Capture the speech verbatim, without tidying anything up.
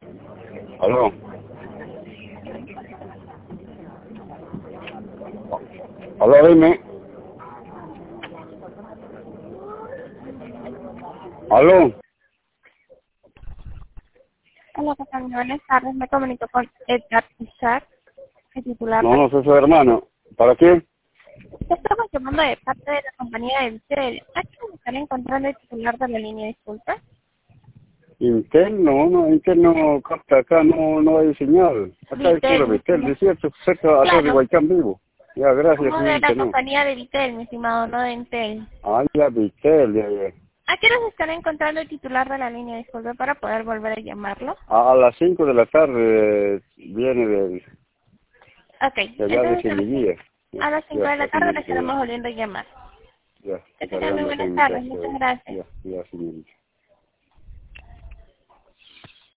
Aló. Aló, dime. Aló. Hola, ¿qué tal? Buenas tardes. Me comunico con Edgar Isaac, el titular No, de... no soy su hermano. ¿Para qué? Estamos llamando de parte de la compañía de Vitel. ¿Aquí me están encontrando el titular de la línea? Disculpa. Intel, no, no, Intel no capta acá, no, no hay señal. Acá es puro Vitel, mi Vitel, estimado. desierto, cerca atrás de Claro, Guaycán vivo. Ya, gracias, somos de señorita, la no. compañía de Vitel, mi estimado, no de Intel. Ah, ya, Vitel, ya, ya. ¿A qué hora se están encontrando el titular de la línea? Disculpe, para poder volver a llamarlo. A, a las cinco de la tarde eh, viene de, Ok, de allá de entonces a las cinco Semillía. Ya, a las cinco ya, de la ya, tarde le señorita, ya. estaremos volviendo a llamar. Ya, Que tengan muy cargando acá buenas en mi tardes. casa, Muchas ya, gracias. ya, ya, señorita.